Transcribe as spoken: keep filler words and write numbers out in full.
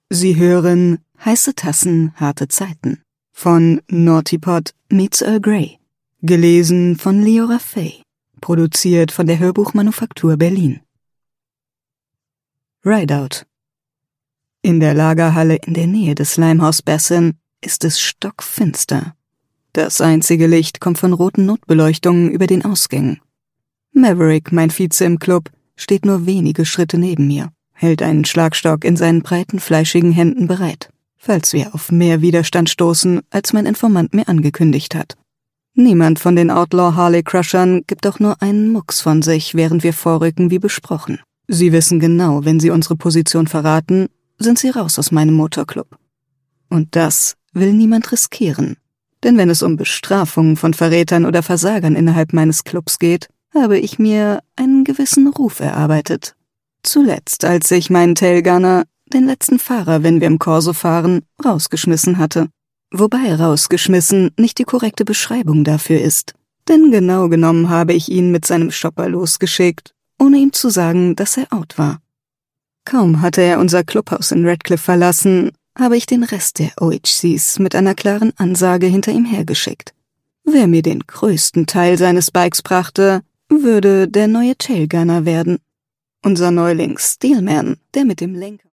Sie hören Heiße Tassen, harte Zeiten von Naughty Pod meets Earl Grey. Gelesen von Leora Fay. Produziert von der Hörbuchmanufaktur Berlin. Rideout. In der Lagerhalle in der Nähe des Limehouse Basin ist es stockfinster. Das einzige Licht kommt von roten Notbeleuchtungen über den Ausgängen. Maverick, mein Vize im Club, steht nur wenige Schritte neben mir, hält einen Schlagstock in seinen breiten, fleischigen Händen bereit, falls wir auf mehr Widerstand stoßen, als mein Informant mir angekündigt hat. Niemand von den Outlaw Harley Crushern gibt auch nur einen Mucks von sich, während wir vorrücken wie besprochen. Sie wissen genau, wenn sie unsere Position verraten, sind sie raus aus meinem Motorclub. Und das will niemand riskieren. Denn wenn es um Bestrafungen von Verrätern oder Versagern innerhalb meines Clubs geht, habe ich mir einen gewissen Ruf erarbeitet. Zuletzt, als ich meinen Tailgunner, den letzten Fahrer, wenn wir im Corso fahren, rausgeschmissen hatte. Wobei rausgeschmissen nicht die korrekte Beschreibung dafür ist. Denn genau genommen habe ich ihn mit seinem Shopper losgeschickt, ohne ihm zu sagen, dass er out war. Kaum hatte er unser Clubhaus in Radcliffe verlassen, habe ich den Rest der O H Cs mit einer klaren Ansage hinter ihm hergeschickt. Wer mir den größten Teil seines Bikes brachte, würde der neue Tailgunner werden. Unser Neuling Steelman, der mit dem Lenker